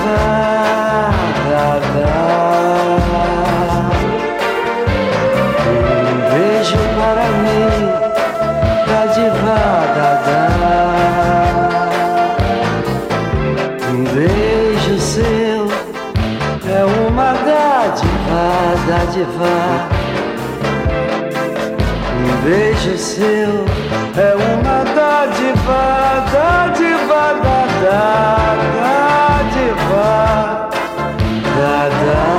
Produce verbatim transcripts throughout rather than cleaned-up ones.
Um beijo para mim, dádiva, dá. Um beijo seu é uma dádiva, dádiva. Um beijo seu é uma dádiva, dádiva, dá, dá, dádiva, dá,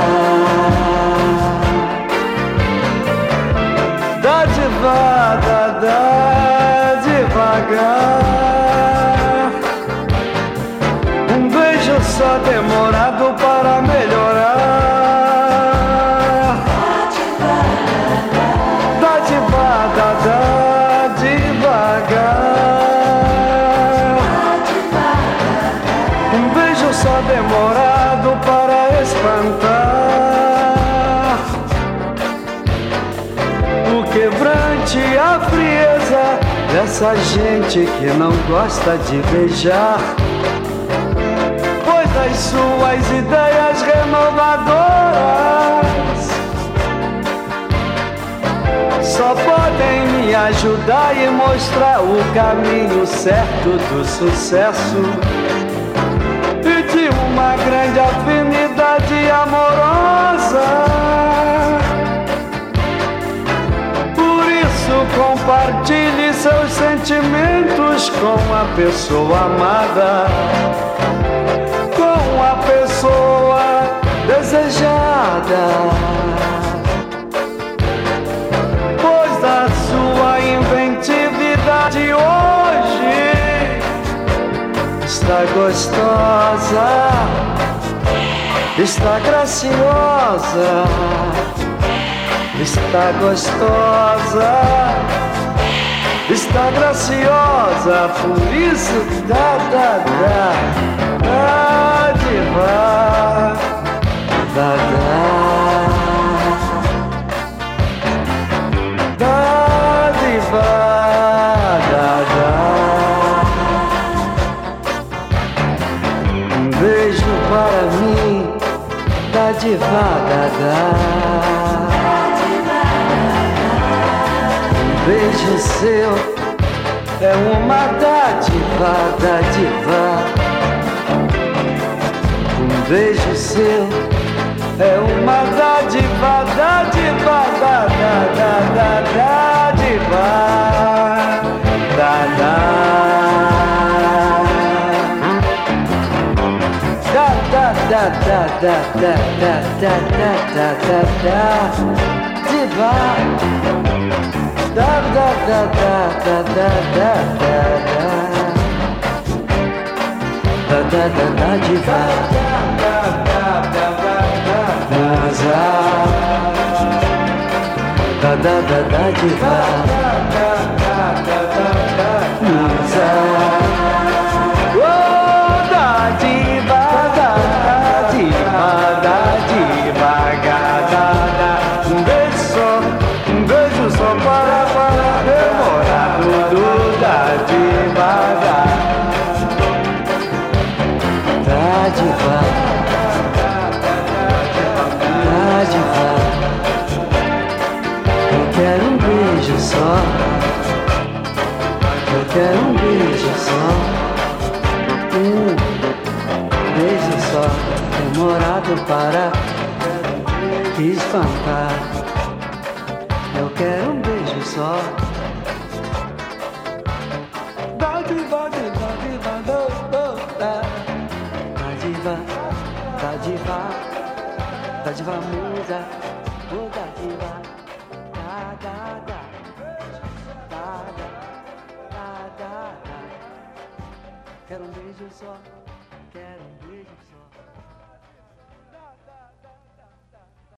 dá, dádiva, dá, dá, devagar. Um beijo só demorado para melhorar. Dá devagar. Um beijo só demorado para espantar o quebrante, a frieza dessa gente que não gosta de beijar, pois as suas ideias renovadoras só podem me ajudar e mostrar o caminho certo do sucesso e de uma grande afinidade amorosa. Por isso compartilhe seus sentimentos com a pessoa amada, com a pessoa desejada. Sua inventividade hoje está gostosa, está graciosa, está gostosa, está graciosa. Por isso dá, dá, dá, dá, diva, dá, dá. Um beijo para mim, dádiva, dá. Um beijo seu é uma dádiva, dádiva. Um beijo seu é uma dádiva, dádiva, dá, dá, dá, dá, dádiva, dá, dá. Da da da da da da da da da da diva, da da da da da da da da da da da diva, musa, da da da da diva, musa. Um beijo só, um beijo só para, para demorar tudo, dá devagar. Dá devagar, dá devagar. Eu quero um beijo só, eu quero um beijo só. Um beijo só, demorado para espantar. Eu quero um beijo só. Dá diva, diva, diva, dá. Dá diva, dá diva, dá diva, musa, muda diva. Dá, dá, dá, dá, dá, dá, dá. Quero um beijo só, quero um beijo.